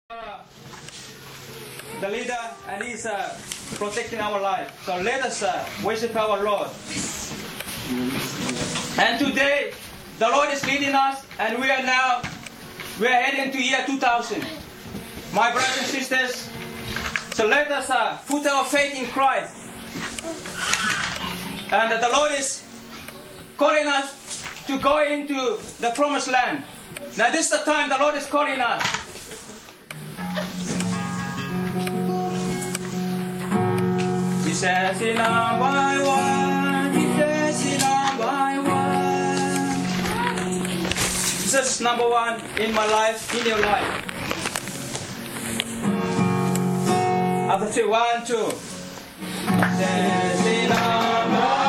The leader, and he's protecting our life. So let us worship our Lord. And today, the Lord is leading us, and we are heading to year 2000. My brothers and sisters, so let us put our faith in Christ. And the Lord is calling us to go into the promised land. Now this is the time the Lord is calling us. He says in by one, He says in by one. This is number one in my life, in your life. After 3, 1, 2. He says in by